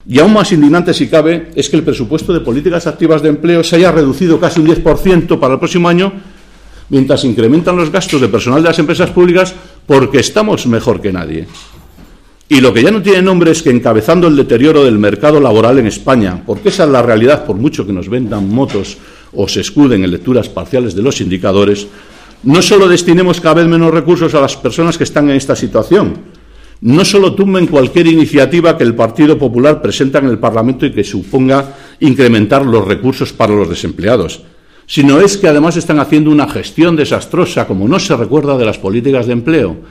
Y aún más indignante, si cabe, es que el presupuesto de políticas activas de empleo se haya reducido casi un 10% para el próximo año, mientras incrementan los gastos de personal de las empresas públicas porque estamos mejor que nadie. Y lo que ya no tiene nombre es que, encabezando el deterioro del mercado laboral en España, porque esa es la realidad, por mucho que nos vendan motos o se escuden en lecturas parciales de los indicadores, no solo destinemos cada vez menos recursos a las personas que están en esta situación, no solo tumben cualquier iniciativa que el Partido Popular presenta en el Parlamento y que suponga incrementar los recursos para los desempleados, sino es que además están haciendo una gestión desastrosa, como no se recuerda, de las políticas de empleo.